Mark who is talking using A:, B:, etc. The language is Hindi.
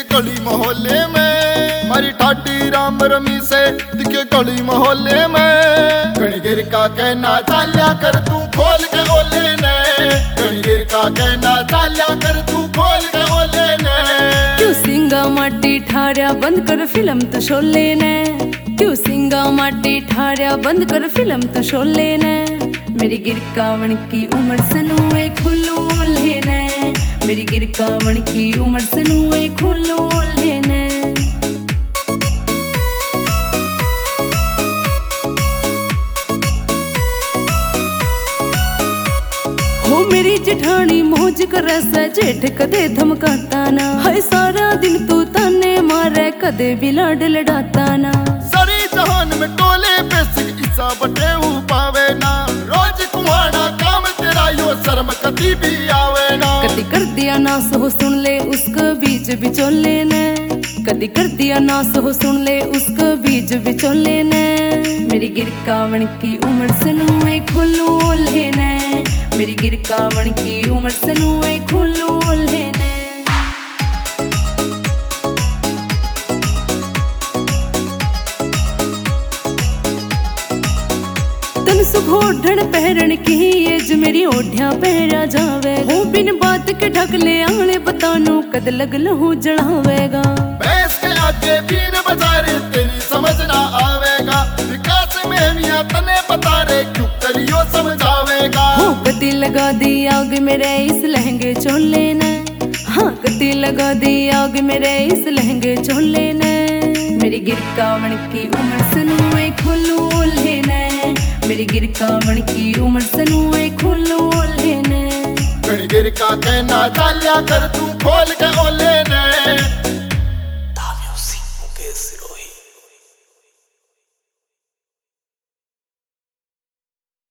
A: गली मोहल्ले में, मारी ठाडी राम रमी से दिखे गली मोहल्ले में। गणगिर का कहना चाल्या कर तू खोल के ओले ने, गणगिर का कहना चाल्या कर तू खोल के ओले ने।
B: क्यों सिंगा माटी ठार्या बंद कर फिल्म तो शोले ने, क्यों सिंगा माटी ठार्या बंद कर फिल्म तो शोले ने। मेरी गिरकावन की उम्र सनुए खुलो लेने, मेरी गिरकावन की उम्र सनुए खुलो लेने। हो मेरी जेठानी मौज करे से जेठ कदे धमकाता ना, हाय सारा दिन तू ताने मारे कदे भी लाड लड़ाता ना।
A: सारी जहान में टोले पे ईसा बटे पावे ना, रोज कुमारा काम तेरा यो शर्म कभी भी आवे ना।
B: कदी कर दिया ना सो सुन ले उसका बीच बिचोले ने, कदी कर दिया ना सो सुन ले उसका बीच बिचोले ने। मेरी गिरकावन की उम्र सनुए खुलो लेने, मेरी गिरकावन की उम्र सनुए खुलो लेने। तन सुघोढ़ पहरन की एज मेरी ओढ़िया पहरा जावे, हो बिन बात के ढक ले आले बतानू कद लग लहू जड़ावेगा।
A: भैंस के आगे बीन बजारे तेरी समझ ना आवेगा, विकास में मियां तने बता रे क्यों करियो समझावेगा।
B: हो कदी लगा दी आग मेरे इस लहंगे चोले ने, हाँ कदी लगा दी आग मेरे इस लहंगे चोले ने। मेरी गिरकावन की उम्र सनुए खुलो लेने, मेरी गिरकावन की उम्र सनुए खुलो लेने।
A: गणगिर का कहना चाल्या कर तू खोल के ओले ने।